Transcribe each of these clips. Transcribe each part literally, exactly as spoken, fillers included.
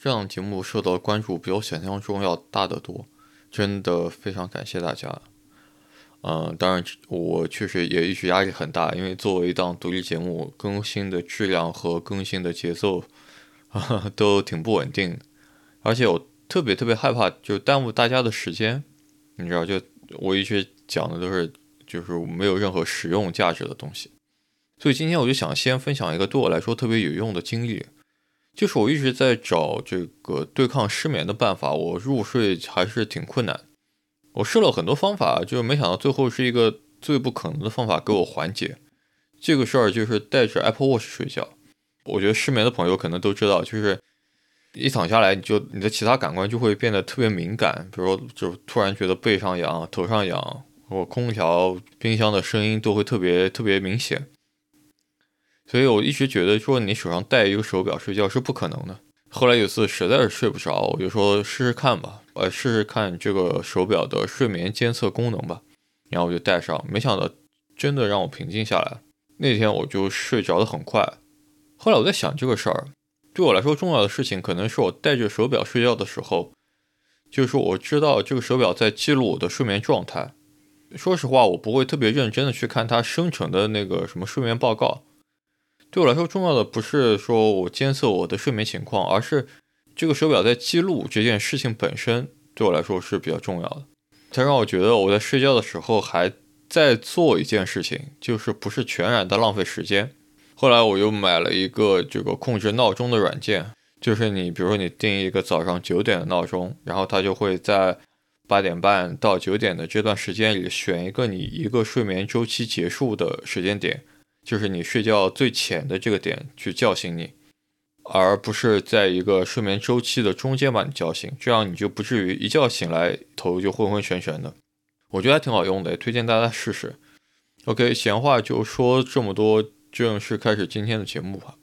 这档节目受到关注比我想象中要大得多，真的非常感谢大家。嗯，当然我确实也一直压力很大，因为作为一档独立节目，更新的质量和更新的节奏啊都挺不稳定的，而且我特别特别害怕就耽误大家的时间，你知道，就我一直讲的都是就是没有任何实用价值的东西，所以今天我就想先分享一个对我来说特别有用的经历。就是我一直在找这个对抗失眠的办法，我入睡还是挺困难。我试了很多方法，就没想到最后是一个最不可能的方法给我缓解。这个事儿就是带着 Apple Watch 睡觉。我觉得失眠的朋友可能都知道，就是一躺下来，你就你的其他感官就会变得特别敏感，比如说就突然觉得背上痒、头上痒，或空调、冰箱的声音都会特别特别明显。所以我一直觉得说你手上戴一个手表睡觉是不可能的。后来有次实在是睡不着，我就说试试看吧，我试试看这个手表的睡眠监测功能吧。然后我就戴上，没想到真的让我平静下来。那天我就睡着得很快。后来我在想这个事儿，对我来说重要的事情可能是我戴着手表睡觉的时候，就是我知道这个手表在记录我的睡眠状态。说实话，我不会特别认真的去看它生成的那个什么睡眠报告。对我来说重要的不是说我监测我的睡眠情况，而是这个手表在记录这件事情本身对我来说是比较重要的。它让我觉得我在睡觉的时候还在做一件事情，就是不是全然的浪费时间。后来我又买了一个这个控制闹钟的软件，就是你比如说你定一个早上九点的闹钟，然后它就会在八点半到九点的这段时间里选一个你一个睡眠周期结束的时间点，就是你睡觉最浅的这个点去叫醒你，而不是在一个睡眠周期的中间把你叫醒，这样你就不至于一觉醒来头就昏昏沉沉的。我觉得还挺好用的，也推荐大家试试。OK， 闲话就说这么多，正式开始今天的节目吧。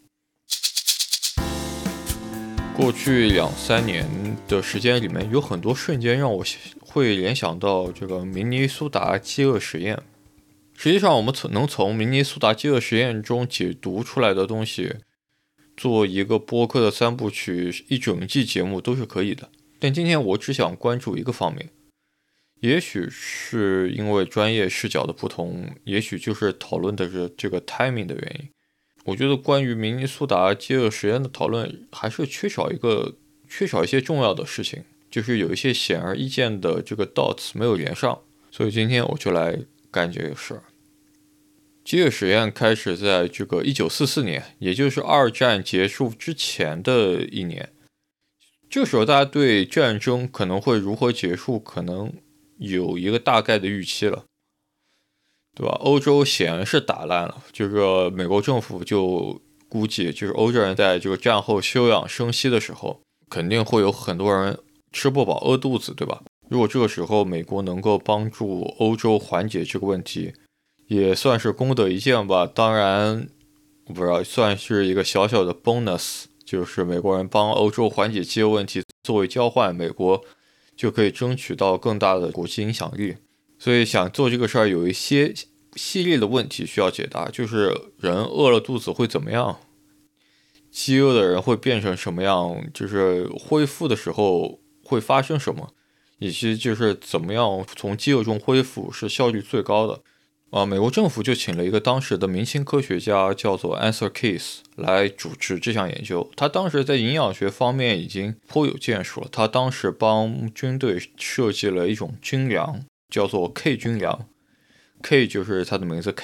过去两三年的时间里面，有很多瞬间让我会联想到这个明尼苏达饥饿实验。实际上我们能从明尼苏达饥饿实验中解读出来的东西，做一个播客的三部曲一整季节目都是可以的。但今天我只想关注一个方面，也许是因为专业视角的不同，也许就是讨论的是这个 timing 的原因。我觉得关于明尼苏达饥饿实验的讨论还是缺少一个缺少一些重要的事情，就是有一些显而易见的这个 dots 没有连上，所以今天我就来干这个事儿。饥饿实验开始在这个一九四四年，也就是二战结束之前的一年。这个时候大家对战争可能会如何结束可能有一个大概的预期了，对吧？欧洲显然是打烂了，这个美国政府就估计，就是欧洲人在这个战后休养生息的时候，肯定会有很多人吃不饱饿肚子，对吧？如果这个时候美国能够帮助欧洲缓解这个问题，也算是功德一件吧。当然，我不知道，算是一个小小的 bonus， 就是美国人帮欧洲缓解饥饿问题，作为交换，美国就可以争取到更大的国际影响力。所以想做这个事儿，有一些系列的问题需要解答，就是人饿了肚子会怎么样，饥饿的人会变成什么样，就是恢复的时候会发生什么，以及就是怎么样从饥饿中恢复是效率最高的。啊，美国政府就请了一个当时的明星科学家，叫做 Arthur Case 来主持这项研究。他当时在营养学方面已经颇有建树了。他当时帮军队设计了一种军粮，叫做 K 军粮。K 就是他的名字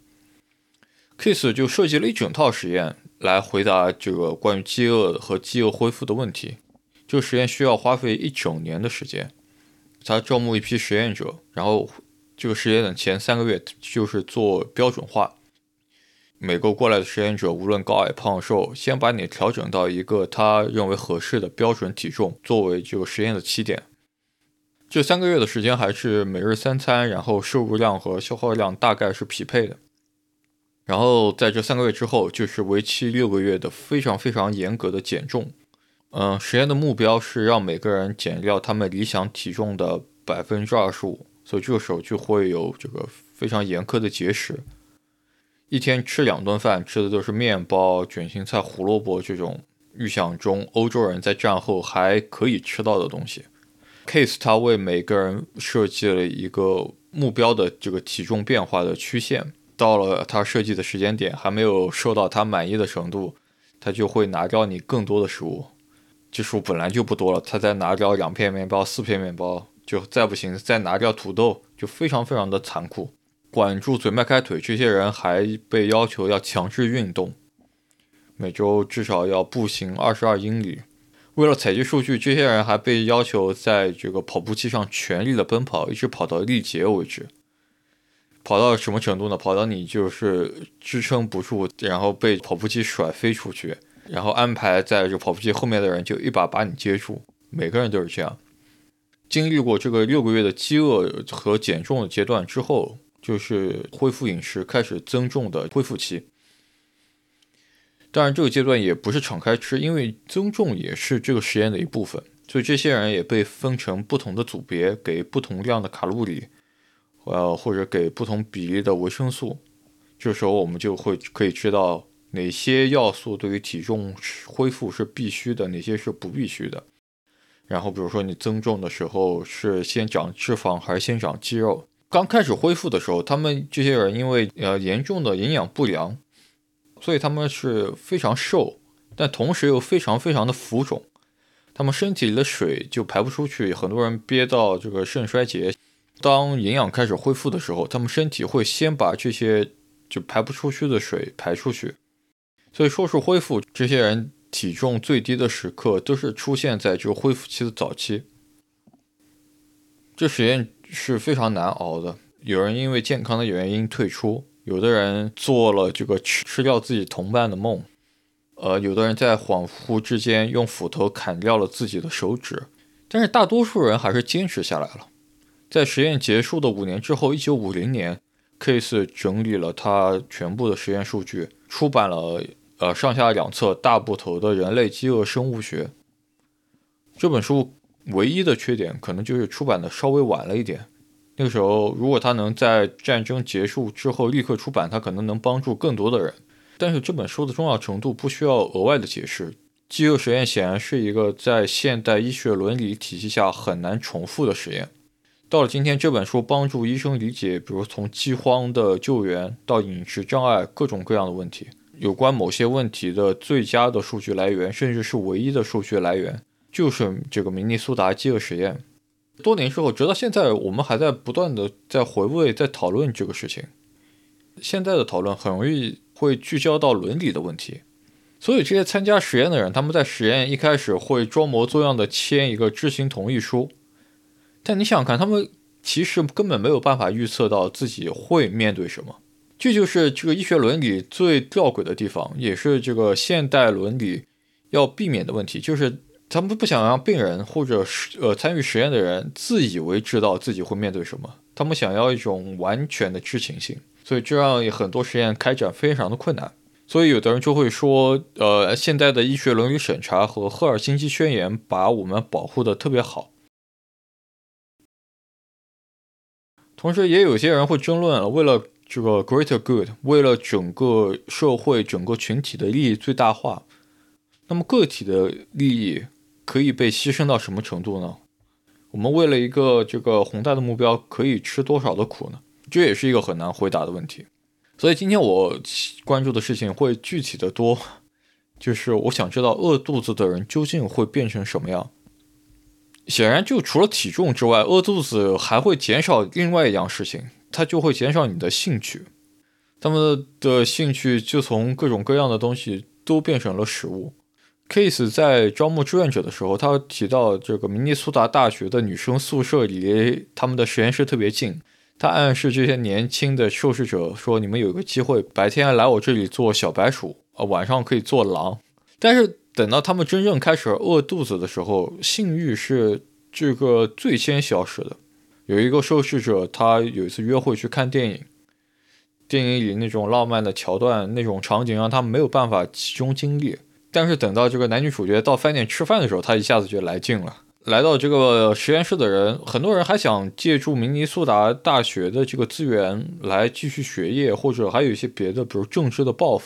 Case。Case 就设计了一整套实验来回答这个关于饥饿和饥饿恢复的问题。这个实验需要花费一整年的时间。他招募一批实验者，然后这个实验的前三个月就是做标准化。每个过来的实验者无论高矮胖瘦，先把你调整到一个他认为合适的标准体重，作为这个实验的起点。这三个月的时间还是每日三餐，然后摄入量和消耗量大概是匹配的。然后在这三个月之后，就是为期六个月的非常非常严格的减重。嗯，实验的目标是让每个人减掉他们理想体重的百分之二十五，所以这个时候就会有这个非常严苛的节食。一天吃两顿饭，吃的都是面包、卷心菜、胡萝卜这种预想中欧洲人在战后还可以吃到的东西。Case 他为每个人设计了一个目标的这个体重变化的曲线，到了他设计的时间点还没有瘦到他满意的程度，他就会拿掉你更多的食物。这食物本来就不多了，他再拿掉两片面包、四片面包，就再不行再拿掉土豆，就非常非常的残酷。管住嘴迈开腿，这些人还被要求要强制运动，每周至少要步行二十二英里。为了采集数据，这些人还被要求在这个跑步机上全力的奔跑，一直跑到力竭为止。跑到什么程度呢？跑到你就是支撑不住，然后被跑步机甩飞出去，然后安排在这个跑步机后面的人就一把把你接住。每个人都是这样。经历过这个六个月的饥饿和减重的阶段之后，就是恢复饮食开始增重的恢复期。当然这个阶段也不是敞开吃，因为增重也是这个实验的一部分，所以这些人也被分成不同的组别，给不同量的卡路里，呃，或者给不同比例的维生素。这时候我们就会可以知道哪些要素对于体重恢复是必须的，哪些是不必须的。然后比如说你增重的时候是先长脂肪还是先长肌肉。刚开始恢复的时候，他们这些人因为呃严重的营养不良，所以他们是非常瘦，但同时又非常非常的浮肿，他们身体里的水就排不出去，很多人憋到这个肾衰竭。当营养开始恢复的时候，他们身体会先把这些就排不出去的水排出去，所以说是恢复，这些人体重最低的时刻都是出现在这个恢复期的早期。这实验是非常难熬的，有人因为健康的原因退出，有的人做了这个吃吃掉自己同伴的梦，呃，有的人在恍惚之间用斧头砍掉了自己的手指，但是大多数人还是坚持下来了。在实验结束的五年之后，一九五零年 Case 整理了他全部的实验数据，出版了呃上下两册大部头的人类饥饿生物学。这本书唯一的缺点可能就是出版的稍微晚了一点，那个时候如果他能在战争结束之后立刻出版，他可能能帮助更多的人。但是这本书的重要程度不需要额外的解释，饥饿实验显然是一个在现代医学伦理体系下很难重复的实验。到了今天，这本书帮助医生理解，比如从饥荒的救援到饮食障碍各种各样的问题，有关某些问题的最佳的数据来源，甚至是唯一的数据来源，就是这个明尼苏达饥饿实验。多年之后，直到现在，我们还在不断的在回味，在讨论这个事情。现在的讨论很容易会聚焦到伦理的问题，所以这些参加实验的人，他们在实验一开始会装模作样的签一个知情同意书，但你想想看，他们其实根本没有办法预测到自己会面对什么。这就是这个医学伦理最吊诡的地方，也是这个现代伦理要避免的问题，就是他们不想让病人或者呃参与实验的人自以为知道自己会面对什么，他们想要一种完全的知情性，所以这让很多实验开展非常的困难。所以有的人就会说，呃，现代的医学伦理审查和赫尔辛基宣言把我们保护的特别好。同时也有些人会争论了，为了这个 greater good， 为了整个社会整个群体的利益最大化，那么个体的利益可以被牺牲到什么程度呢？我们为了一个这个宏大的目标可以吃多少的苦呢？这也是一个很难回答的问题。所以今天我关注的事情会具体的多，就是我想知道饿肚子的人究竟会变成什么样。显然就除了体重之外，饿肚子还会减少另外一样事情，它就会减少你的兴趣。他们的兴趣就从各种各样的东西都变成了食物。Case 在招募志愿者的时候，他提到这个明尼苏达大学的女生宿舍离他们的实验室特别近，他暗示这些年轻的受试者说，你们有个机会白天来我这里做小白鼠，呃，晚上可以做狼。但是等到他们真正开始饿肚子的时候，性欲是这个最先消失的。有一个受试者，他有一次约会去看电影，电影里那种浪漫的桥段，那种场景让他们没有办法集中精力。但是等到这个男女主角到饭店吃饭的时候，他一下子就来劲了。来到这个实验室的人，很多人还想借助明尼苏达大学的这个资源来继续学业，或者还有一些别的，比如政治的抱负。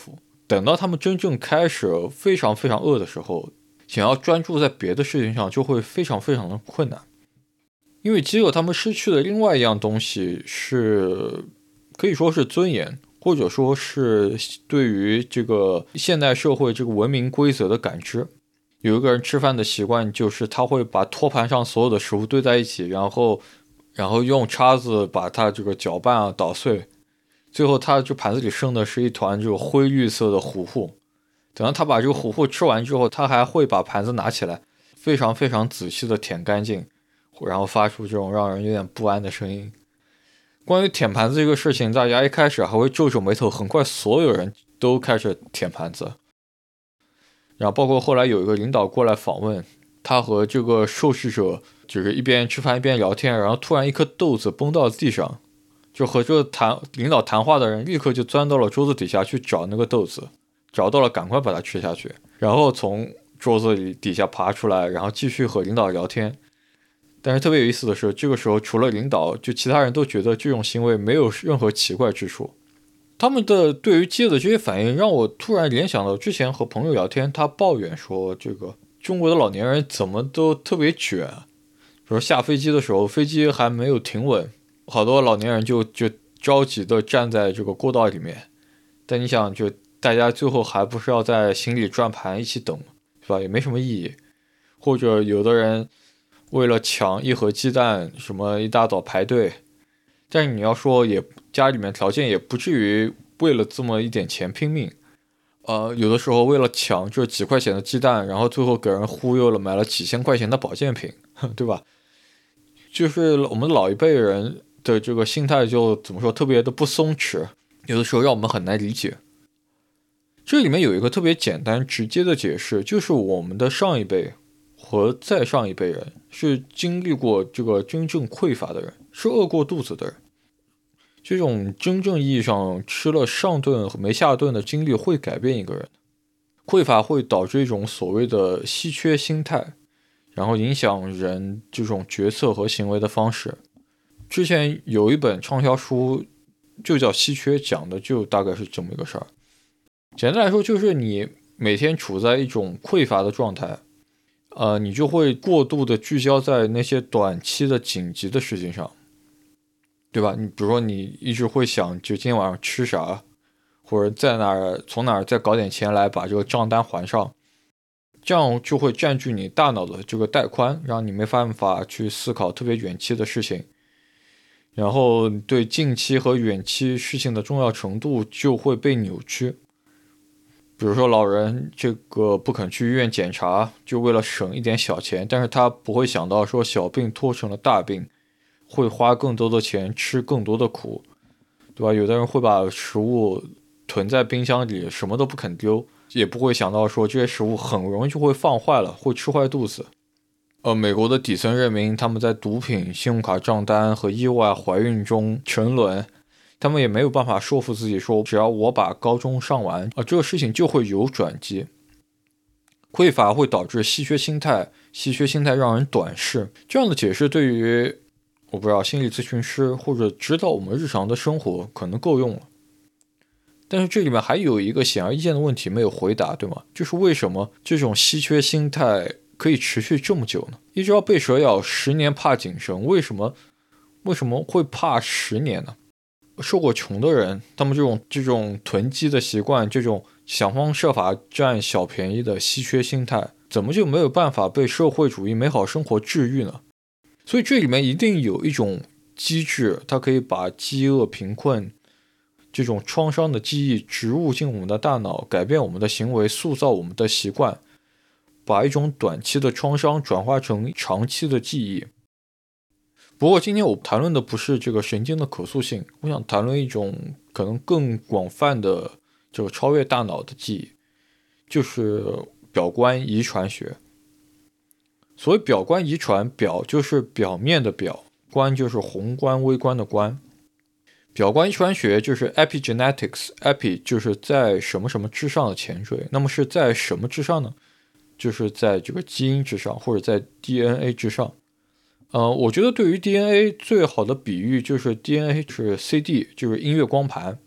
等到他们真正开始非常非常饿的时候，想要专注在别的事情上就会非常非常的困难。因为饥饿他们失去的另外一样东西是可以说是尊严，或者说是对于这个现代社会这个文明规则的感知。有一个人吃饭的习惯就是他会把托盘上所有的食物堆在一起，然后然后用叉子把它这个搅拌啊捣碎，最后他这盘子里剩的是一团这个灰绿色的糊糊。等到他把这个糊糊吃完之后，他还会把盘子拿起来非常非常仔细的舔干净，然后发出这种让人有点不安的声音。关于舔盘子这个事情，大家一开始还会皱皱眉头，很快所有人都开始舔盘子。然后包括后来有一个领导过来访问，他和这个受试者就是一边吃饭一边聊天，然后突然一颗豆子崩到地上，就和这个谈领导谈话的人立刻就钻到了桌子底下去找那个豆子，找到了赶快把它吃下去，然后从桌子里底下爬出来，然后继续和领导聊天。但是特别有意思的是，这个时候除了领导，就其他人都觉得这种行为没有任何奇怪之处。他们的对于饥饿的这些反应让我突然联想到之前和朋友聊天，他抱怨说这个中国的老年人怎么都特别卷，比如下飞机的时候飞机还没有停稳，好多老年人就就着急的站在这个过道里面，但你想就大家最后还不是要在行李转盘一起等，是吧？也没什么意义。或者有的人为了抢一盒鸡蛋什么一大早排队，但是你要说也家里面条件也不至于为了这么一点钱拼命，呃，有的时候为了抢这几块钱的鸡蛋，然后最后给人忽悠了，买了几千块钱的保健品，对吧？就是我们老一辈人的这个心态就怎么说特别的不松弛，有的时候让我们很难理解。这里面有一个特别简单直接的解释，就是我们的上一辈和再上一辈人是经历过这个真正匮乏的人，是饿过肚子的人。这种真正意义上吃了上顿和没下顿的经历会改变一个人。匮乏会导致一种所谓的稀缺心态，然后影响人这种决策和行为的方式。之前有一本畅销书就叫《稀缺》，讲的就大概是这么一个事儿。简单来说，就是你每天处在一种匮乏的状态，呃，你就会过度的聚焦在那些短期的紧急的事情上，对吧？你比如说你一直会想就今天晚上吃啥，或者在哪儿从哪儿再搞点钱来把这个账单还上，这样就会占据你大脑的这个带宽，让你没办法去思考特别远期的事情，然后对近期和远期事情的重要程度就会被扭曲。比如说老人这个不肯去医院检查，就为了省一点小钱，但是他不会想到说小病拖成了大病，会花更多的钱吃更多的苦，对吧？有的人会把食物囤在冰箱里，什么都不肯丢，也不会想到说这些食物很容易就会放坏了，会吃坏肚子。呃，美国的底层人民他们在毒品、信用卡账单和意外怀孕中沉沦，他们也没有办法说服自己说只要我把高中上完，呃，这个事情就会有转机。匮乏会导致稀缺心态，稀缺心态让人短视。这样的解释对于我不知道心理咨询师或者知道我们日常的生活可能够用了。但是这里面还有一个显而易见的问题没有回答，对吗？就是为什么这种稀缺心态可以持续这么久呢？一只要被蛇咬，十年怕井绳，为什么为什么会怕十年呢？受过穷的人，他们这种这种囤积的习惯，这种想方设法占小便宜的稀缺心态，怎么就没有办法被社会主义美好生活治愈呢？所以这里面一定有一种机制，它可以把饥饿、贫困这种创伤的记忆植入进我们的大脑，改变我们的行为，塑造我们的习惯，把一种短期的创伤转化成长期的记忆。不过今天我谈论的不是这个神经的可塑性，我想谈论一种可能更广泛的这个超越大脑的记忆，就是表观遗传学。所谓表观遗传，表就是表面的表，观就是宏观微观的观。表观遗传学就是 epigenetics，epi 就是在什么什么之上的前缀，那么是在什么之上呢？就是在这个基因之上，或者在 D N A 之上。呃，我觉得对于 D N A 最好的比喻就是 D N A 是 C D， 就是音乐光盘，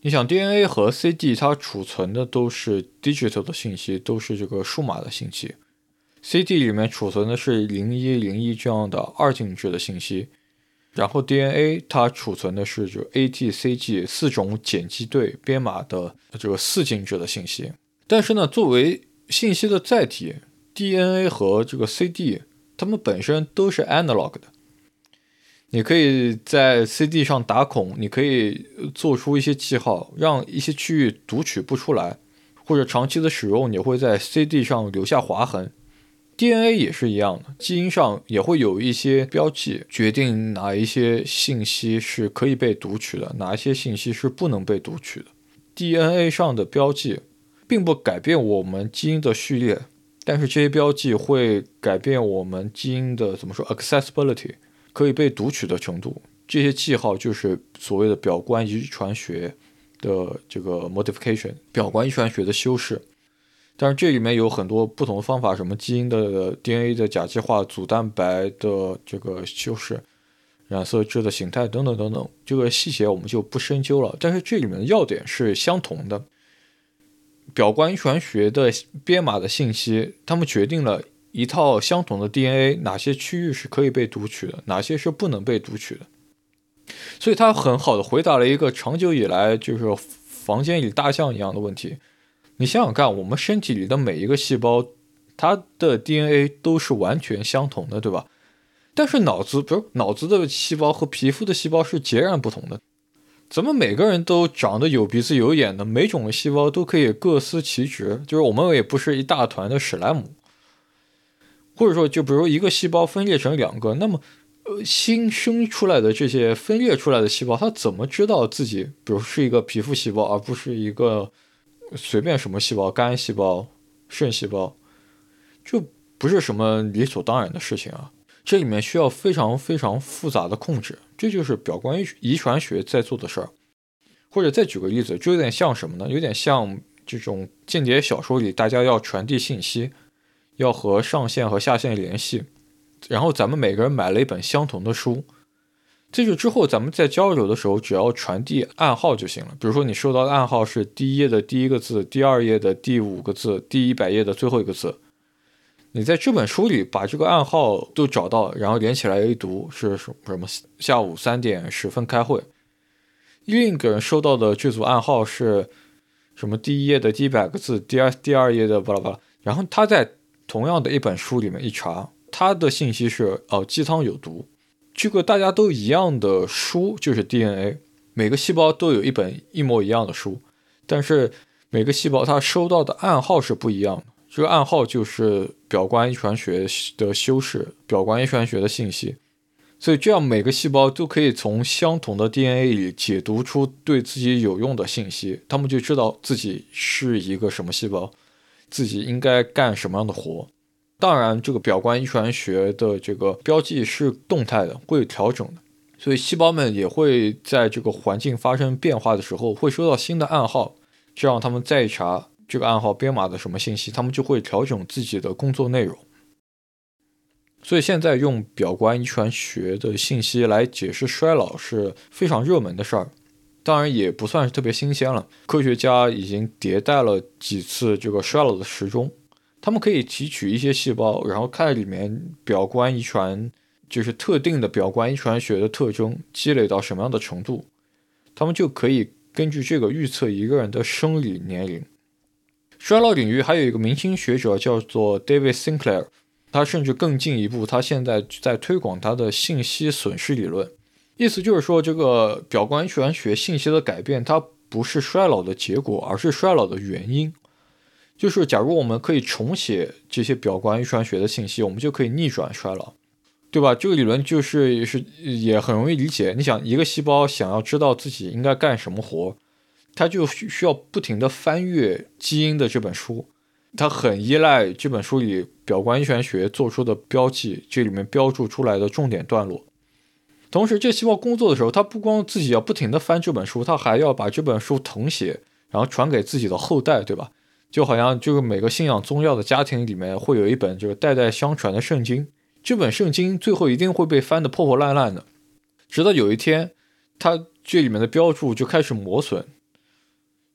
你想 D N A 和 C D 它储存的都是 digital 的信息，都是这个数码的信息。C D 里面储存的是零一零一这样的二进制的信息，然后 D N A 它储存的是这个 A T C G 四种碱基对编码的这个四进制的信息。但是呢，作为信息的载体， D N A 和这个 C D 它们本身都是 analog 的。你可以在 C D 上打孔，你可以做出一些记号，让一些区域读取不出来，或者长期的使用你会在 C D 上留下划痕。 D N A 也是一样的，基因上也会有一些标记，决定哪一些信息是可以被读取的，哪一些信息是不能被读取的。 D N A 上的标记并不改变我们基因的序列，但是这些标记会改变我们基因的怎么说 accessibility，可以被读取的程度。这些记号就是所谓的表观遗传学的这个 modification， 表观遗传学的修饰。但是这里面有很多不同的方法，什么基因的 D N A 的甲基化、组蛋白的这个修饰、染色质的形态等等等等，这个细节我们就不深究了。但是这里面的要点是相同的，表观遗传学的编码的信息，它们决定了一套相同的 D N A 哪些区域是可以被读取的，哪些是不能被读取的。所以它很好的回答了一个长久以来就是房间里大象一样的问题。你想想看，我们身体里的每一个细胞，它的 D N A 都是完全相同的，对吧？但是脑子，比如脑子的细胞和皮肤的细胞是截然不同的。怎么每个人都长得有鼻子有眼的，每种细胞都可以各司其职，就是我们也不是一大团的史莱姆。或者说就比如一个细胞分裂成两个，那么呃新生出来的这些分裂出来的细胞，它怎么知道自己比如是一个皮肤细胞而不是一个随便什么细胞，肝细胞、肾细胞，就不是什么理所当然的事情啊。这里面需要非常非常复杂的控制，这就是表观遗传学在做的事儿。或者再举个例子，就有点像什么呢？有点像这种间谍小说里大家要传递信息，要和上线和下线联系，然后咱们每个人买了一本相同的书，这就之后咱们在交流的时候只要传递暗号就行了。比如说你收到的暗号是第一页的第一个字，第二页的第五个字，第一百页的最后一个字，你在这本书里把这个暗号都找到，然后连起来一读是什么下午三点十分开会。另一个人收到的这组暗号是什么第一页的第一百个字，第二第二页的巴拉巴拉，然后他在同样的一本书里面一查，他的信息是哦鸡汤有毒。这个大家都一样的书就是 D N A， 每个细胞都有一本一模一样的书，但是每个细胞它收到的暗号是不一样的。这个暗号就是表观遗传学的修饰，表观遗传学的信息。所以这样每个细胞都可以从相同的 D N A 里解读出对自己有用的信息，他们就知道自己是一个什么细胞，自己应该干什么样的活。当然这个表观遗传学的这个标记是动态的，会调整的，所以细胞们也会在这个环境发生变化的时候会收到新的暗号，这样他们再一查这个暗号编码的什么信息，他们就会调整自己的工作内容。所以现在用表观遗传学的信息来解释衰老是非常热门的事儿，当然也不算是特别新鲜了。科学家已经迭代了几次这个衰老的时钟，他们可以提取一些细胞，然后看里面表观遗传就是特定的表观遗传学的特征积累到什么样的程度，他们就可以根据这个预测一个人的生理年龄。衰老领域还有一个明星学者叫做 David Sinclair， 他甚至更进一步，他现在在推广他的信息损失理论。意思就是说，这个表观遗传学信息的改变，它不是衰老的结果，而是衰老的原因。就是假如我们可以重写这些表观遗传学的信息，我们就可以逆转衰老，对吧？这个理论就是也是也很容易理解。你想，一个细胞想要知道自己应该干什么活，它就需要不停地翻阅基因的这本书，它很依赖这本书里表观遗传学做出的标记，这里面标注出来的重点段落。同时这细胞工作的时候，它不光自己要不停地翻这本书，它还要把这本书誊写，然后传给自己的后代，对吧？就好像这个每个信仰宗教的家庭里面会有一本这个代代相传的圣经，这本圣经最后一定会被翻得破破烂烂的，直到有一天它这里面的标注就开始磨损，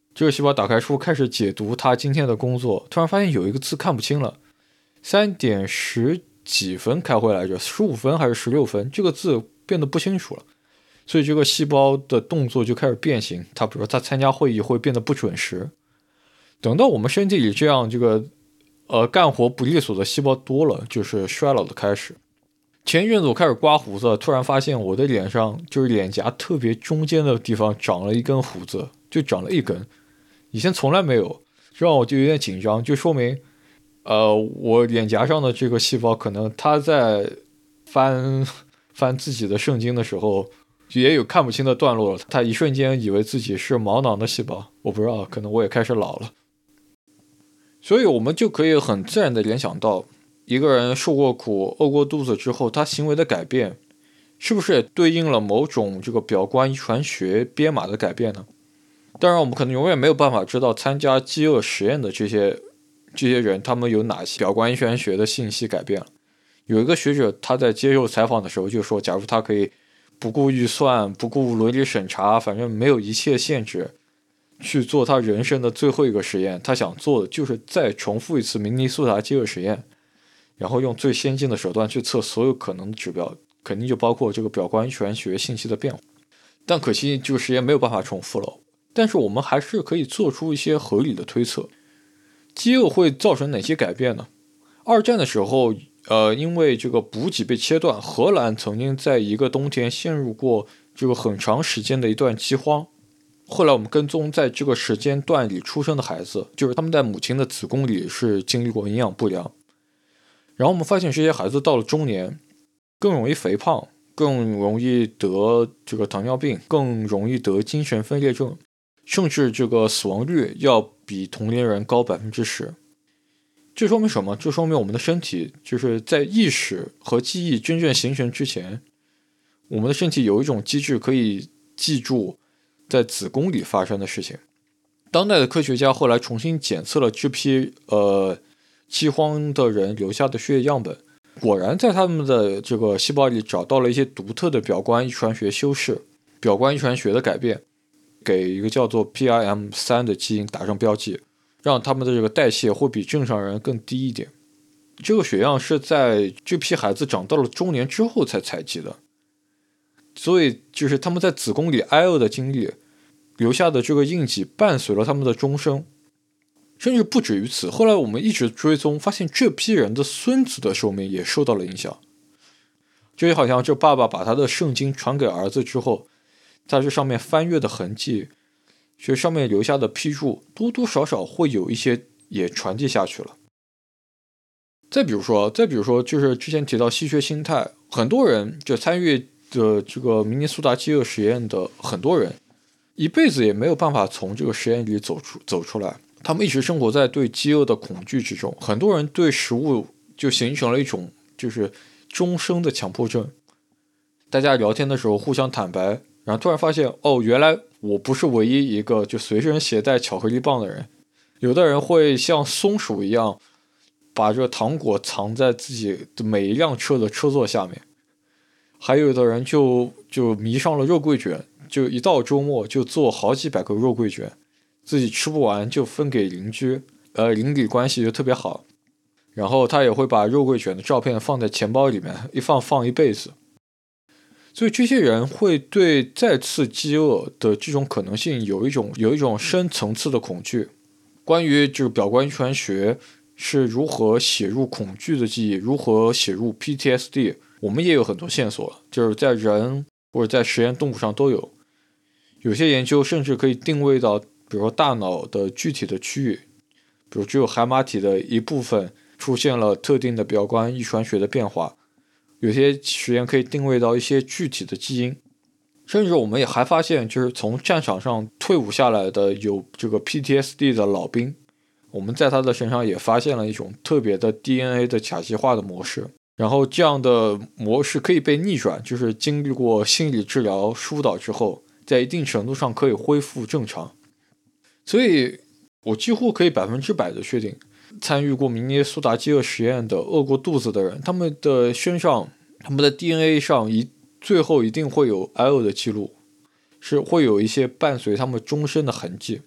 这个细胞打开书开始解读他今天的工作，突然发现有一个字看不清了，三点十几分开会来着，十五分还是十六分，这个字变得不清楚了。所以这个细胞的动作就开始变形，它比如说它参加会议会变得不准时。等到我们身体里这样这个呃干活不利索的细胞多了，就是衰老的开始。前一阵子我开始刮胡子，突然发现我的脸上就是脸颊特别中间的地方长了一根胡子，就长了一根，以前从来没有，这让我就有点紧张，就说明呃我脸颊上的这个细胞可能它在翻翻自己的圣经的时候也有看不清的段落了，它一瞬间以为自己是毛囊的细胞，我不知道，可能我也开始老了。所以我们就可以很自然地联想到，一个人受过苦饿过肚子之后，他行为的改变是不是也对应了某种这个表观遗传学编码的改变呢？当然我们可能永远没有办法知道参加饥饿实验的这些这些人他们有哪些表观遗传学的信息改变了。有一个学者他在接受采访的时候就说，假如他可以不顾预算不顾伦理审查，反正没有一切限制去做他人生的最后一个实验，他想做的就是再重复一次明尼苏达饥饿实验，然后用最先进的手段去测所有可能的指标，肯定就包括这个表观遗传学信息的变化。但可惜这个实验没有办法重复了，但是我们还是可以做出一些合理的推测。饥饿会造成哪些改变呢？二战的时候呃，因为这个补给被切断，荷兰曾经在一个冬天陷入过这个很长时间的一段饥荒。后来我们跟踪在这个时间段里出生的孩子，就是他们在母亲的子宫里是经历过营养不良，然后我们发现这些孩子到了中年更容易肥胖，更容易得这个糖尿病，更容易得精神分裂症，甚至这个死亡率要比同龄人高 百分之十。 这说明什么？这说明我们的身体就是在意识和记忆真正形成之前，我们的身体有一种机制可以记住在子宫里发生的事情。当代的科学家后来重新检测了这批呃饥荒的人留下的血液样本，果然在他们的这个细胞里找到了一些独特的表观遗传学修饰，表观遗传学的改变，给一个叫做 P I M 三 的基因打上标记，让他们的这个代谢会比正常人更低一点。这个血样是在这批孩子长到了中年之后才采集的，所以就是他们在子宫里挨饿的经历留下的这个印记伴随了他们的终生。甚至不止于此，后来我们一直追踪发现这批人的孙子的寿命也受到了影响。就好像这爸爸把他的圣经传给儿子之后，在这上面翻阅的痕迹，这上面留下的批注多多少少会有一些也传递下去了。再比如说再比如说就是之前提到稀缺心态，很多人就参与的这个明尼苏达饥饿实验的很多人一辈子也没有办法从这个实验里走出走出来，他们一直生活在对饥饿的恐惧之中，很多人对食物就形成了一种就是终生的强迫症。大家聊天的时候互相坦白，然后突然发现哦，原来我不是唯一一个就随身携带巧克力棒的人。有的人会像松鼠一样把这个糖果藏在自己的每一辆车的车座下面，还有的人就就迷上了肉桂卷，就一到周末就做好几百个肉桂卷，自己吃不完就分给邻居，呃，邻里关系就特别好。然后他也会把肉桂卷的照片放在钱包里面，一放放一辈子。所以这些人会对再次饥饿的这种可能性有一种有一种深层次的恐惧。关于这个表观遗传学是如何写入恐惧的记忆，如何写入 P T S D， 我们也有很多线索，就是在人或者在实验动物上都有。有些研究甚至可以定位到比如说大脑的具体的区域，比如只有海马体的一部分出现了特定的表观遗传学的变化，有些实验可以定位到一些具体的基因。甚至我们也还发现，就是从战场上退伍下来的有这个 P T S D 的老兵，我们在他的身上也发现了一种特别的 D N A 的甲基化的模式，然后这样的模式可以被逆转，就是经历过心理治疗疏导之后，在一定程度上可以恢复正常。所以我几乎可以百分之百的确定，参与过明尼苏达饥饿实验的饿过肚子的人，他们的身上他们的 D N A 上一最后一定会有挨饿的记录，是会有一些伴随他们终身的痕迹。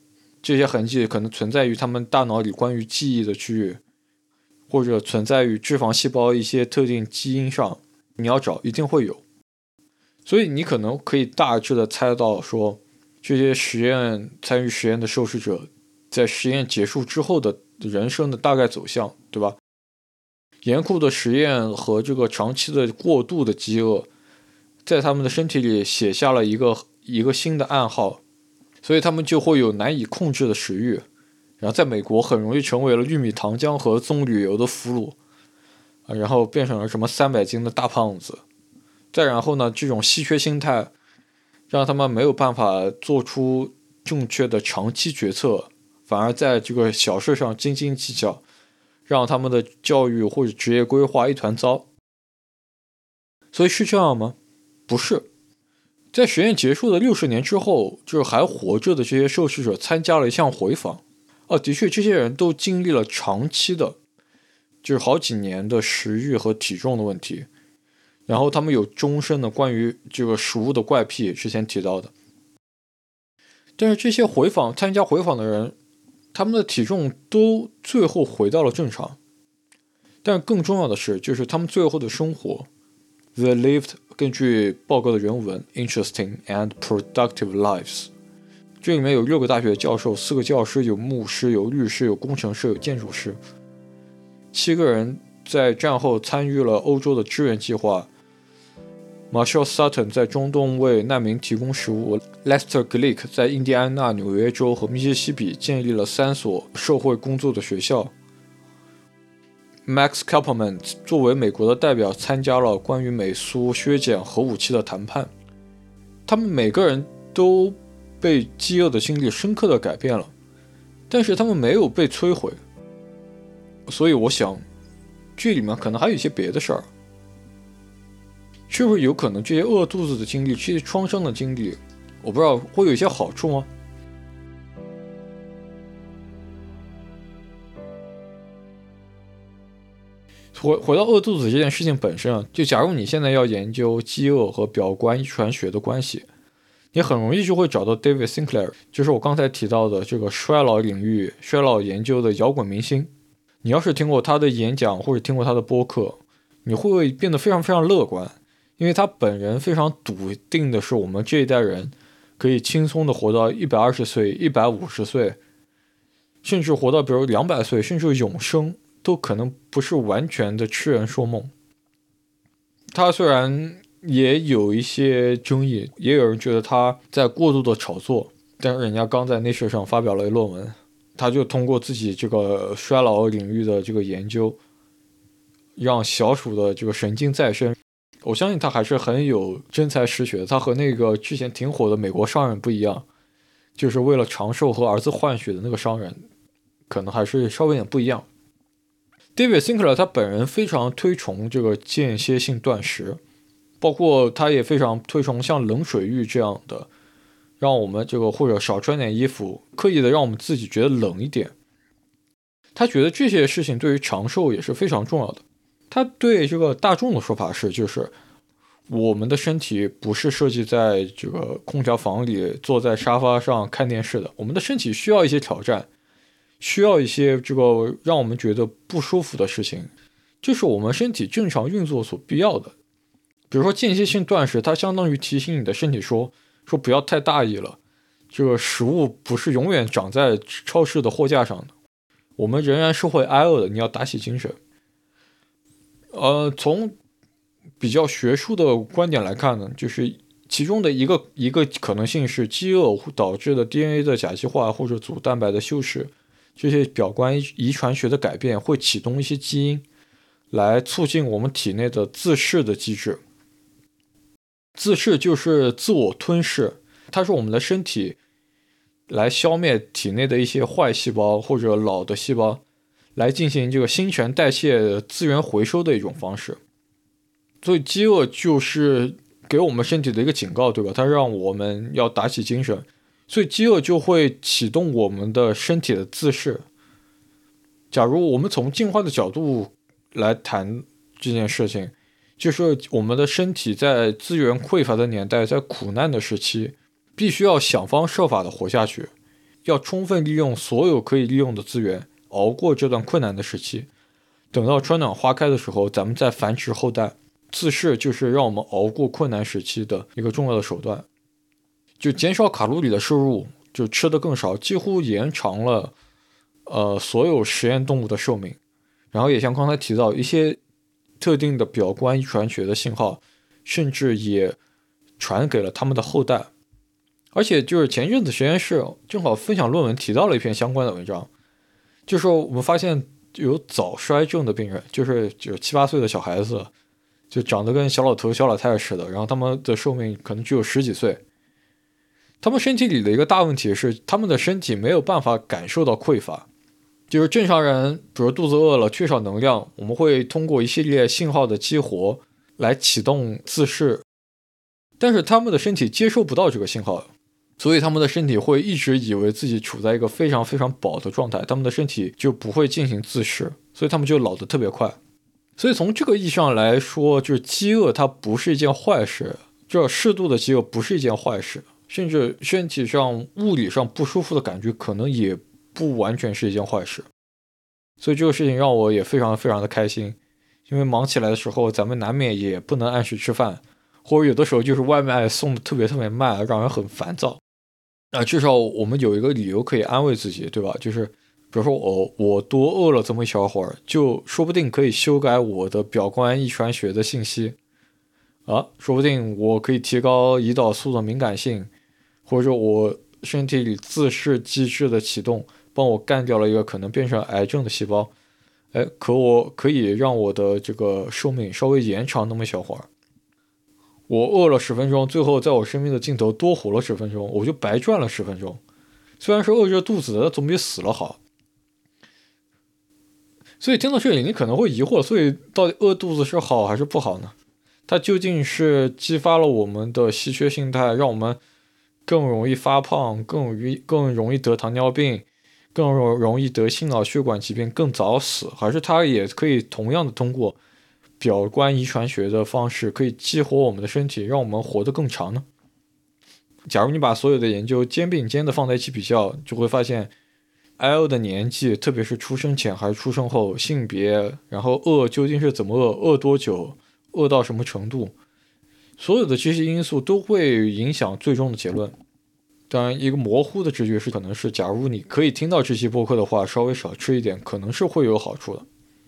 这些痕迹可能存在于他们大脑里关于记忆的区域，或者存在于脂肪细胞一些特定基因上，你要找一定会有。所以你可能可以大致的猜到说，这些实验参与实验的受试者在实验结束之后的人生的大概走向，对吧？严酷的实验和这个长期的过度的饥饿在他们的身体里写下了一个一个新的暗号，所以他们就会有难以控制的食欲，然后在美国很容易成为了玉米糖浆和棕榈油的俘虏，然后变成了什么三百斤的大胖子。再然后呢，这种稀缺心态让他们没有办法做出正确的长期决策，反而在这个小事上斤斤计较，让他们的教育或者职业规划一团糟。所以是这样吗？不是。在实验结束的六十年之后，就是还活着的这些受试者参加了一项回访。哦，的确，这些人都经历了长期的，就是好几年的食欲和体重的问题。然后他们有终身的关于这个食物的怪癖，之前提到的。但是这些回访参加回访的人，他们的体重都最后回到了正常。但更重要的是，就是他们最后的生活 ，they lived 根据报告的原文 interesting and productive lives。这里面有六个大学教授，四个教师，有牧师，有律师，有工程师，有建筑师。七个人在战后参与了欧洲的支援计划。Marshall Sutton 在中东为难民提供食物 ，Lester Glick 在印第安纳、纽约州和密西西比建立了三所社会工作的学校。Max Kapelman 作为美国的代表参加了关于美苏削减核武器的谈判。他们每个人都被饥饿的经历深刻的改变了，但是他们没有被摧毁。所以我想，这里面可能还有一些别的事儿。是不是有可能这些饿肚子的经历，这些创伤的经历，我不知道会有一些好处吗？回回到饿肚子这件事情本身啊，就假如你现在要研究饥饿和表观遗传学的关系，你很容易就会找到 David Sinclair， 就是我刚才提到的这个衰老领域衰老研究的摇滚明星。你要是听过他的演讲或者听过他的播客，你会变得非常非常乐观。因为他本人非常笃定的是，我们这一代人可以轻松的活到一百二十岁、一百五十岁，甚至活到比如两百岁，甚至永生，都可能不是完全的痴人说梦。他虽然也有一些争议，也有人觉得他在过度的炒作，但是人家刚在 Nature 上发表了论文，他就通过自己这个衰老领域的这个研究，让小鼠的这个神经再生。我相信他还是很有真才实学，他和那个之前挺火的美国商人不一样，就是为了长寿和儿子换血的那个商人，可能还是稍微有点不一样。David Sinclair 他本人非常推崇这个间歇性断食，包括他也非常推崇像冷水浴这样的，让我们这个或者少穿点衣服，刻意的让我们自己觉得冷一点。他觉得这些事情对于长寿也是非常重要的。他对这个大众的说法是，就是我们的身体不是设计在这个空调房里坐在沙发上看电视的，我们的身体需要一些挑战，需要一些这个让我们觉得不舒服的事情，这是我们身体正常运作所必要的。比如说间歇性断食，它相当于提醒你的身体说说不要太大意了，这个食物不是永远长在超市的货架上的，我们仍然是会挨饿的，你要打起精神。呃，从比较学术的观点来看呢，就是其中的一个一个可能性是饥饿导致的 D N A 的甲基化或者组蛋白的修饰，这些表观遗传学的改变会启动一些基因，来促进我们体内的自噬的机制。自噬就是自我吞噬，它是我们的身体来消灭体内的一些坏细胞或者老的细胞，来进行这个新陈代谢资源回收的一种方式。所以饥饿就是给我们身体的一个警告，对吧？它让我们要打起精神，所以饥饿就会启动我们的身体的自噬。假如我们从进化的角度来谈这件事情，就是我们的身体在资源匮乏的年代，在苦难的时期，必须要想方设法的活下去， 要充分利用所有可以利用的资源，熬过这段困难的时期。等到春暖花开的时候，咱们再繁殖后代。自噬就是让我们熬过困难时期的一个重要的手段。就减少卡路里的摄入，就吃的更少，几乎延长了呃所有实验动物的寿命。然后也像刚才提到一些特定的表观遗传学的信号，甚至也传给了他们的后代。而且就是前一阵子实验室正好分享论文提到了一篇相关的文章，就是说我们发现有早衰症的病人，就是就七八岁的小孩子，就长得跟小老头小老太太似的，然后他们的寿命可能只有十几岁。他们身体里的一个大问题是，他们的身体没有办法感受到匮乏。就是正常人比如肚子饿了缺少能量，我们会通过一系列信号的激活来启动自噬，但是他们的身体接收不到这个信号，所以他们的身体会一直以为自己处在一个非常非常饱的状态，他们的身体就不会进行自噬，所以他们就老得特别快。所以从这个意义上来说，就是饥饿它不是一件坏事，这适度的饥饿不是一件坏事，甚至身体上物理上不舒服的感觉可能也不完全是一件坏事。所以这个事情让我也非常非常的开心，因为忙起来的时候咱们难免也不能按时吃饭，或者有的时候就是外卖送的特别特别慢，让人很烦躁。啊，至少我们有一个理由可以安慰自己，对吧？就是比如说我我多饿了这么一小会儿，就说不定可以修改我的表观遗传学的信息啊，说不定我可以提高胰岛素的敏感性，或者我身体里自噬机制的启动帮我干掉了一个可能变成癌症的细胞，哎，可我可以让我的这个寿命稍微延长那么一小会儿。我饿了十分钟，最后在我生命的尽头多活了十分钟，我就白赚了十分钟。虽然是饿着肚子的，总比死了好。所以听到这里，你可能会疑惑，所以到底饿肚子是好还是不好呢？它究竟是激发了我们的稀缺心态，让我们更容易发胖，更容易更容易得糖尿病，更容易得心脑血管疾病，更早死，还是它也可以同样的通过表观遗传学的方式可以激活我们的身体，让我们活得更长呢？假如你把所有的研究肩并肩的放在一起比较，就会发现 L 的年纪，特别是出生前还是出生后，性别，然后饿究竟是怎么饿，饿多久，饿到什么程度，所有的这些因素都会影响最终的结论。当然一个模糊的直觉是可能是假如你可以听到这期播客的话，稍微少吃一点可能是会有好处的。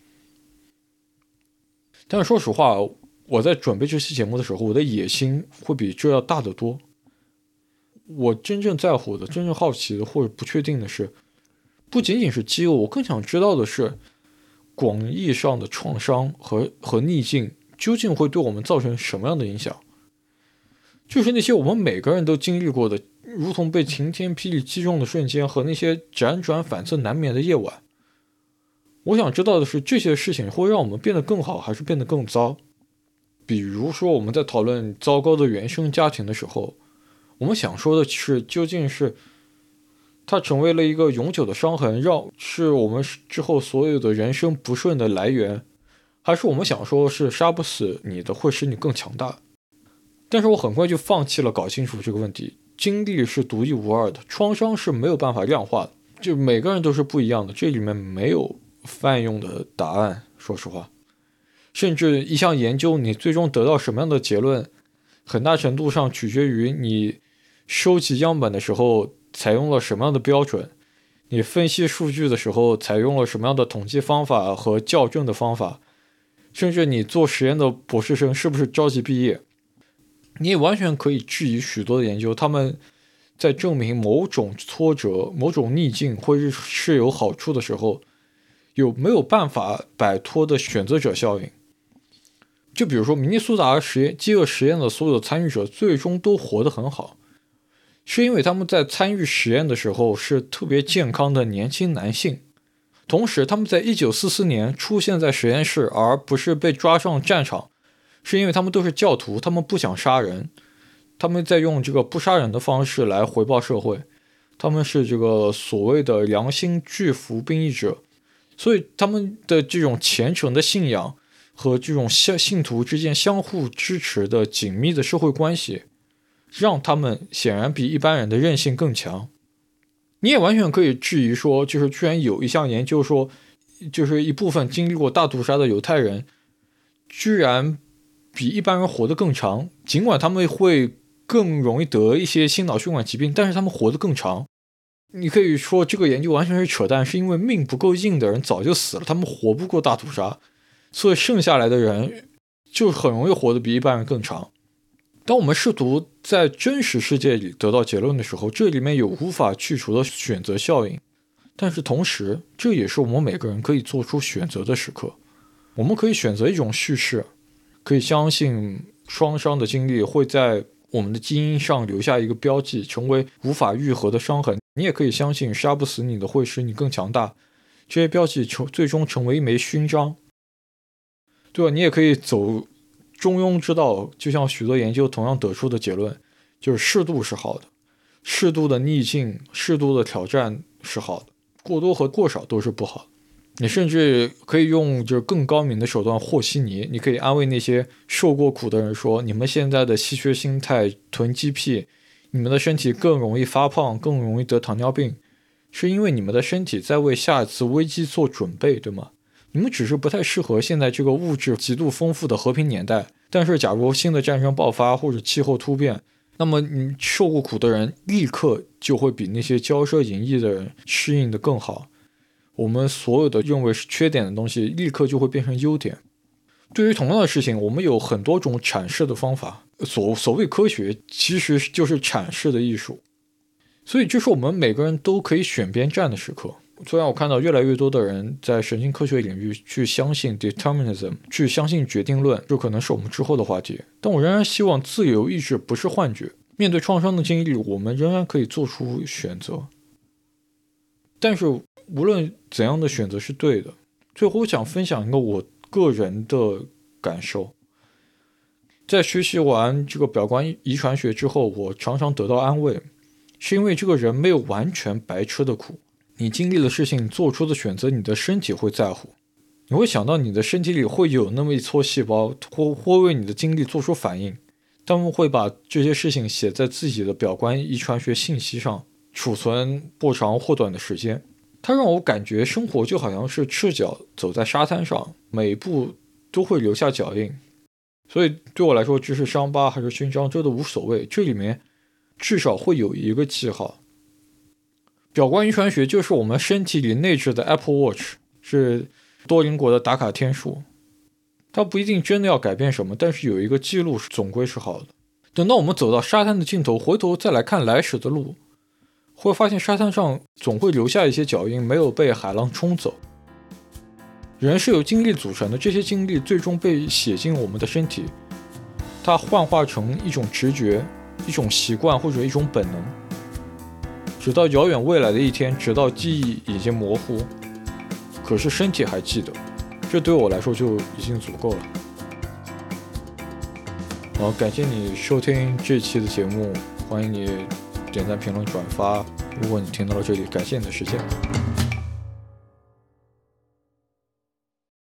但是说实话，我在准备这期节目的时候，我的野心会比这要大得多。我真正在乎的，真正好奇的或者不确定的是，不仅仅是饥饿，我更想知道的是广义上的创伤和和逆境究竟会对我们造成什么样的影响。就是那些我们每个人都经历过的，如同被晴天霹雳击中的瞬间和那些辗转反侧难眠的夜晚。我想知道的是，这些事情会让我们变得更好，还是变得更糟？比如说我们在讨论糟糕的原生家庭的时候，我们想说的是，究竟是它成为了一个永久的伤痕，让是我们之后所有的人生不顺的来源，还是我们想说是杀不死你的，会使你更强大？但是我很快就放弃了搞清楚这个问题。经历是独一无二的，创伤是没有办法量化的，就每个人都是不一样的，这里面没有泛用的答案，说实话。甚至一项研究你最终得到什么样的结论，很大程度上取决于你收集样本的时候采用了什么样的标准，你分析数据的时候采用了什么样的统计方法和校正的方法，甚至你做实验的博士生是不是着急毕业。你也完全可以质疑许多的研究，他们在证明某种挫折、某种逆境会是有好处的时候，有没有办法摆脱的选择者效应。就比如说明尼苏达实验饥饿实验的所有的参与者最终都活得很好，是因为他们在参与实验的时候是特别健康的年轻男性，同时他们在一九四四年出现在实验室，而不是被抓上战场，是因为他们都是教徒，他们不想杀人，他们在用这个不杀人的方式来回报社会，他们是这个所谓的良心拒服兵役者，所以他们的这种虔诚的信仰和这种信徒之间相互支持的紧密的社会关系，让他们显然比一般人的韧性更强。 你也完全可以质疑说，就是居然有一项研究说，就是一部分经历过大屠杀的犹太人，居然比一般人活得更长，尽管他们会更容易得一些心脑血管疾病，但是他们活得更长。你可以说这个研究完全是扯淡，是因为命不够硬的人早就死了，他们活不过大屠杀，所以剩下来的人就很容易活得比一般人更长。当我们试图在真实世界里得到结论的时候，这里面有无法去除的选择效应，但是同时这也是我们每个人可以做出选择的时刻。我们可以选择一种叙事，可以相信创伤的经历会在我们的基因上留下一个标记，成为无法愈合的伤痕。你也可以相信杀不死你的会使你更强大，这些标记最终成为一枚勋章，对吧？你也可以走中庸之道，就像许多研究同样得出的结论，就是适度是好的，适度的逆境、适度的挑战是好的，过多和过少都是不好的。你甚至可以用就是更高明的手段和稀泥，你可以安慰那些受过苦的人说，你们现在的稀缺心态、囤积癖，你们的身体更容易发胖，更容易得糖尿病，是因为你们的身体在为下一次危机做准备，对吗？你们只是不太适合现在这个物质极度丰富的和平年代，但是假如新的战争爆发或者气候突变，那么你受过苦的人立刻就会比那些骄奢淫逸的人适应的更好。我们所有的认为是缺点的东西立刻就会变成优点。对于同样的事情，我们有很多种阐释的方法，所所谓科学其实就是阐释的艺术，所以这是我们每个人都可以选边站的时刻。虽然我看到越来越多的人在神经科学领域去相信 determinism， 去相信决定论，这可能是我们之后的话题，但我仍然希望自由意志不是幻觉。面对创伤的经历，我们仍然可以做出选择，但是无论怎样的选择是对的。最后我想分享一个我个人的感受，在学习完这个表观遗传学之后，我常常得到安慰，是因为这个人没有完全白吃的苦。你经历的事情，做出的选择，你的身体会在乎，你会想到你的身体里会有那么一撮细胞会会为你的经历做出反应，他们会把这些事情写在自己的表观遗传学信息上，储存或长或短的时间。它让我感觉生活就好像是赤脚走在沙滩上，每一步都会留下脚印。所以对我来说，这是伤疤还是勋章，这都无所谓，这里面至少会有一个记号。表观遗传学就是我们身体里内置的 Apple Watch， 是多邻国的打卡天数。它不一定真的要改变什么，但是有一个记录是总归是好的。等到我们走到沙滩的尽头，回头再来看来时的路，会发现沙滩上总会留下一些脚印，没有被海浪冲走。人是由经历组成的，这些经历最终被写进我们的身体，它幻化成一种直觉、一种习惯或者一种本能，直到遥远未来的一天，直到记忆已经模糊，可是身体还记得，这对我来说就已经足够了。好，感谢你收听这期的节目，欢迎你点赞、评论、转发。如果你听到了这里，感谢你的时间。